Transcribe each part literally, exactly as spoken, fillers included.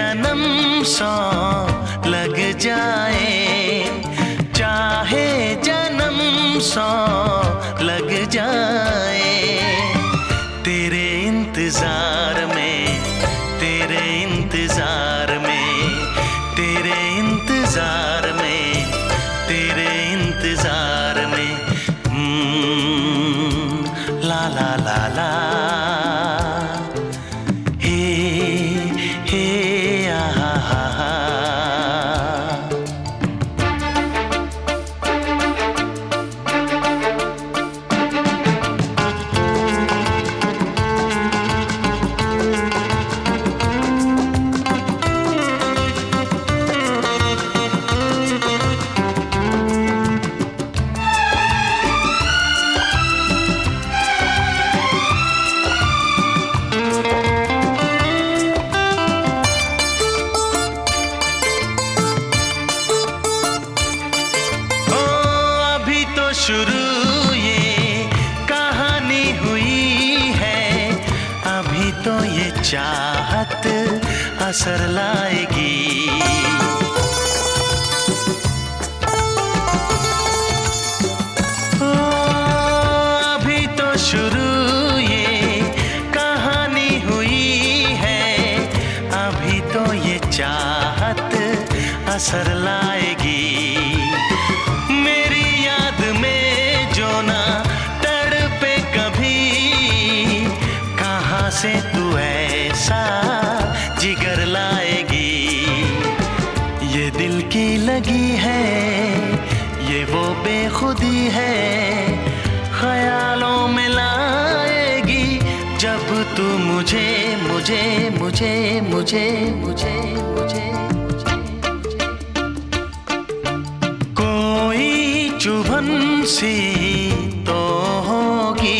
जन्म सौ लग जाए, चाहे जन्म सौ लग जाए, तेरे इंतजार में, तेरे इंतजार में, तेरे इंतजार में, तेरे इंतजार में, हम्म, ला ला ला ला, हे हे आहा हा हा। शुरू ये कहानी हुई है, अभी तो ये चाहत असर लाएगी। ओ, अभी तो शुरू ये कहानी हुई है, अभी तो ये चाहत असर लाएगी। से तू ऐसा जिगर लाएगी, ये दिल की लगी है, ये वो बेखुदी है, ख्यालों में लाएगी जब तू मुझे मुझे मुझे मुझे मुझे मुझे कोई चुभन सी तो होगी,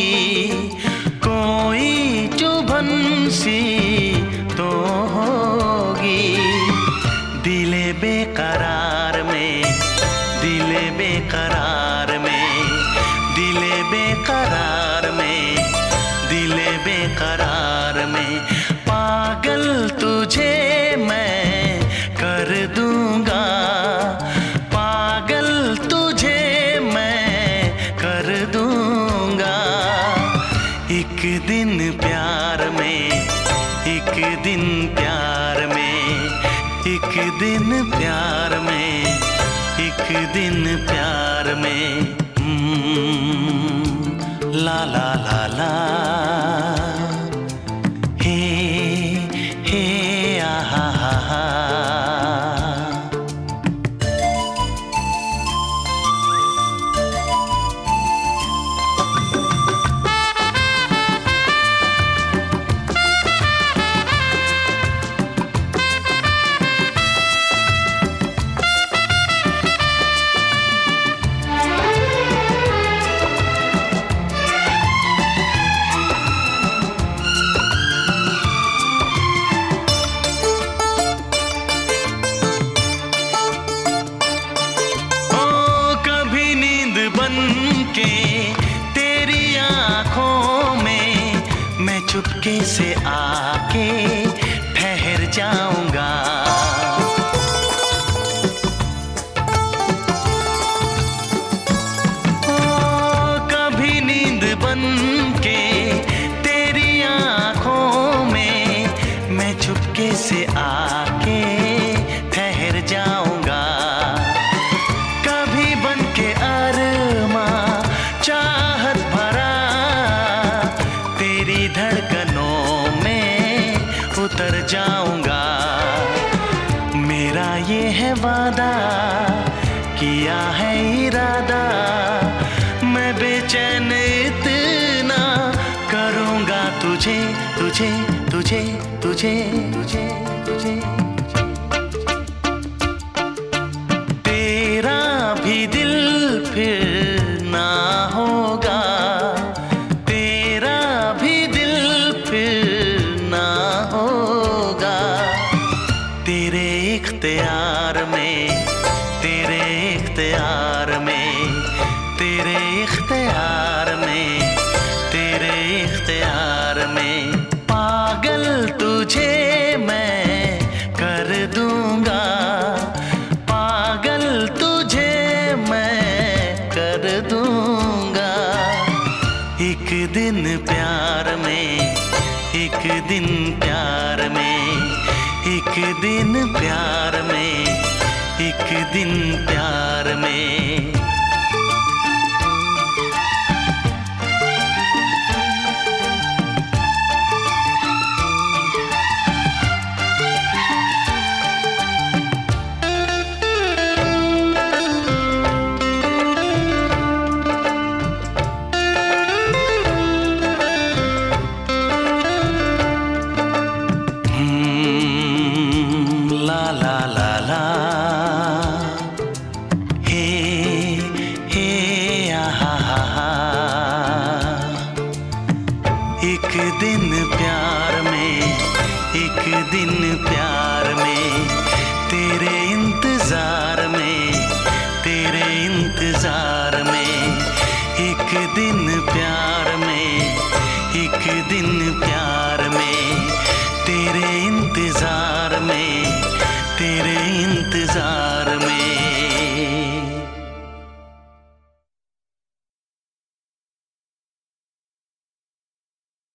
सी तो होगी, दिले बेकरार में, दिले बेकरार में, दिले बेकरार में, दिले बेकरार में, पागल तुझे मैं कर दूंगा, पागल तुझे मैं कर दूंगा, एक दिन प्यार में, एक दिन प्यार में, एक दिन प्यार में, एक दिन प्यार में, हम्म, ला ला ला ला, हे हे आहा हा हा। के तेरी आँखों में मैं चुपके से आके ठहर जाऊंगा, ओ कभी नींद बन के तेरी आँखों में मैं चुपके से आके ठहर जाऊंगा, कभी बन के अरमा चाहत भरा तेरी धड़कनों में उतर जाऊंगा, मेरा ये है वादा, किया है इरादा, मैं बेचैन इतना करूंगा तुझे तुझे तुझे तुझे तुझे तुझे, तेरा भी दिल फिर ना होगा, तेरा भी दिल फिर ना होगा, तेरे इख्तियार में, तेरे इख्तियार में, तेरे इख्तियार में, तेरे इख्तियार में, पागल तुझे मैं कर दिन प्यार में, एक दिन प्यार में, एक दिन प्यार में, एक दिन प्यार में। ला ला ला ला, हे हे आहा हा हा। एक दिन प्यार में, एक दिन प्यार में, तेरे इंतजार में, तेरे इंतजार में। एक दिन प्यार में, एक दिन प्यार में, तेरे इंतजार में, तेरे इंतजार में।